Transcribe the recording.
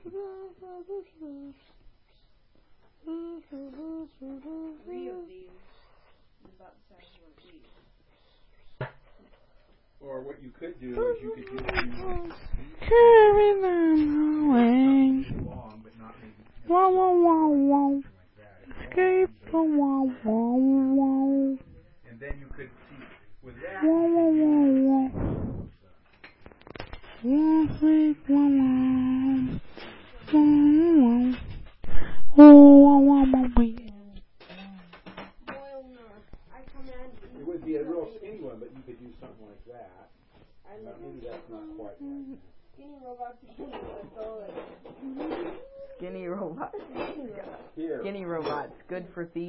Three of these is about the size of a bee. Or what you could do is you could use carry them away. long, but not maybe Wow, wow, wow, wow. like that. Escape from wow, wow, wow. And then you could see with that. Wow, wow, wow, wow. Wow, sleep, wow, wow. Wow, wow. Oh, wow, wow, wow, wow. It would be a real skinny one, but you could do something like that. Maybe that's not quite like that. Skinny robots, that's all it is. Skinny robots. Here. Skinny robots, good for thieves.